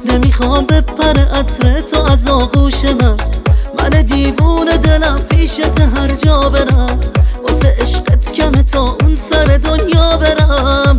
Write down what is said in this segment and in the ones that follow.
نمیخوام بپره عطر تو از آغوش من دیوونه دلم پیشت هر جا برم، واسه عشقت کمه تا اون سر دنیا برم.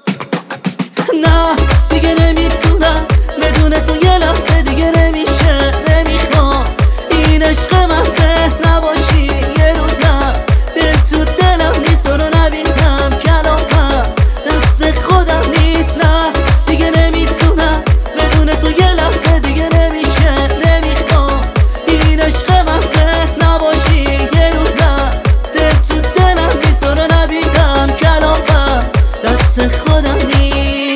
نه دیگه نمیتونم بدون تو یه لحظه دیگه نمیشه، نمیخوام این عشق محضه نباشی یه روز، نه دل تو دلم نیست رو نبینم کلافم دست خودم نیست. نه دیگه نمیتونم بدون تو یه لحظه دیگه نمیشه، نمیخوام این عشق محضه نباشی یه روز، نه دل تو دلم نیست رو نبینم کلافم دست خودم نیست.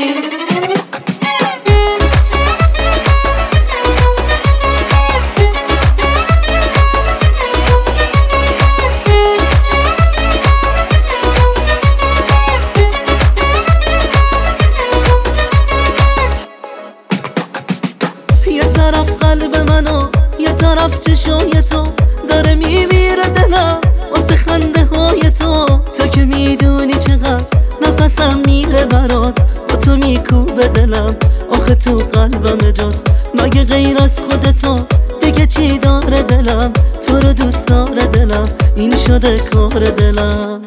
یه طرف قلب منو یه طرف چشای تو داره میمیره دلم واسه خنده های تو که میدونی چقدر نفسم میره برات، با تو میکوبه دلم آخه تو قلبم جات، مگه غیر از خودتو دیگه چی داره دلم، تو رو دوست داره دلم این شده کار دلم.